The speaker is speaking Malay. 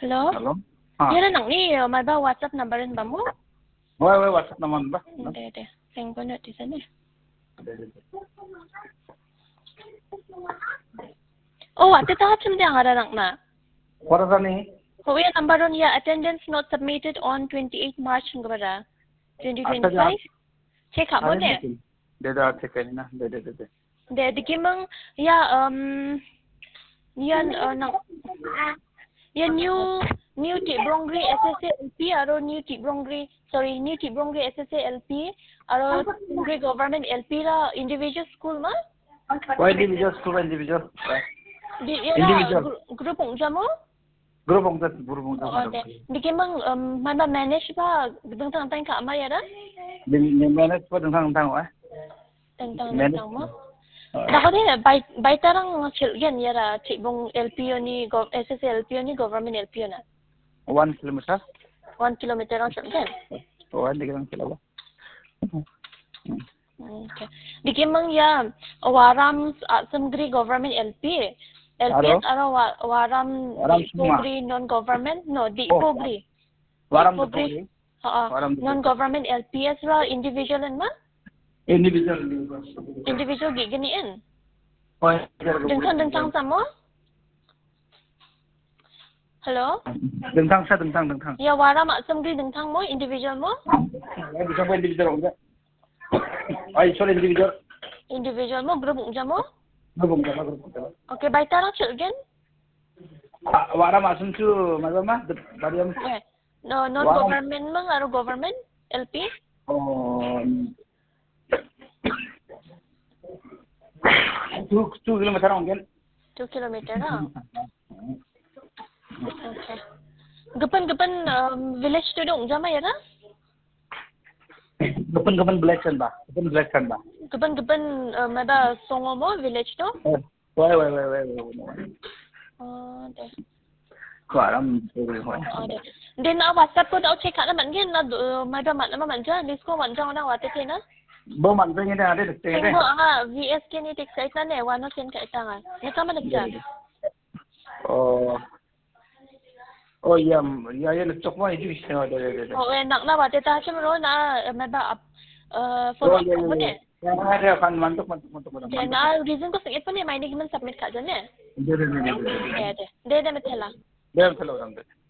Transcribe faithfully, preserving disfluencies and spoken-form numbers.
Hello? Hello? Ha. Yan nang ni, may ba WhatsApp numberin ba mo? Wai wai WhatsApp naman ba? Hindi, hindi. Send ko na, tisa na. Oh, ate tahat siya ang aranak na. Para sa ni? Oh, yan, number on ya, attendance not submitted on twenty-eighth March ng gabara. twenty twenty-five? Check ha mo ne? Deda check na, deda deda. Hindi, di kimang, ya, um, yan, uh, nang, yan new, new Tibrongri S S A L P, aro new Tibrongri, sorry, new Tibrongri S S A L P, aro Tibrongri government L P la individual school ma? Oh, individual school, individual. Di, yan Individual. na, group ong mo? Group ong tat, group ong tat. Oo, okay. Di kimang, um, may ba manage ba? Dang tang ka ama yara? Di, di manage pa dang tang eh. Dang tang dang mo? Dako din, by, by tarang chilgan yara, Tibrong L P yun ni, S S A L P yun ni, government L P yun na. One kilometer? One kilometer ang chilgan. Oh, hindi ka lang kila ba? Okay. Di kimang ya, waram samgri government L P. L P S aro waram di pogri non-government? No, di pogri. Waram di pogri? Oo, non-government L P S ra, individual ma? Individual. Individual giganiin. Oh, dengtang dengtang samo? Hello? Dengtang sa dengtang dengtang. Ya waram samgri dengtang mo, individual mo? Bisa mo individual enggak? Ay, sorry individual. Individual mo, group unja mo? Group unja, group unja. Okay, by tarang children? Waram asum chu, madama, bariam. Okay. No, non-government mo, aro government? L P? Oh. Two, two kilometer mungkin. Two kilometer na. Okay. Gapan-gapan um, village to dong, jama yara? Gapan-gapan belasan ba? Gapan belasan ba? Gapan-gapan uh, mada songo mo, village to? Wai, wai, wai, wai. Oh, de. Ko alam, sorry, wai. Oh, de. Then na WhatsApp ko daw check ka naman yan, na mada man naman man dyan, disko man dyan na wate na? Bo man dyan na ade, dyan. Tingbo nga, V S K ni text na ne, wano sin ka ita nga. Naka man nagdyan. Oh. Oh, iya, iya, iya, nagchok mo, hindi siya. Oh, enak na, wate ta siya mo na, may ba, uh, follow up mo ne? Kaya kaya kan mantok, mantok, mantok, mantok. Kaya na, reason ko sa ito ne, may hindi man submit ka dyan ne? Hindi, hindi, hindi. Hindi, hindi. Hindi, hindi, matela. Hindi, matela,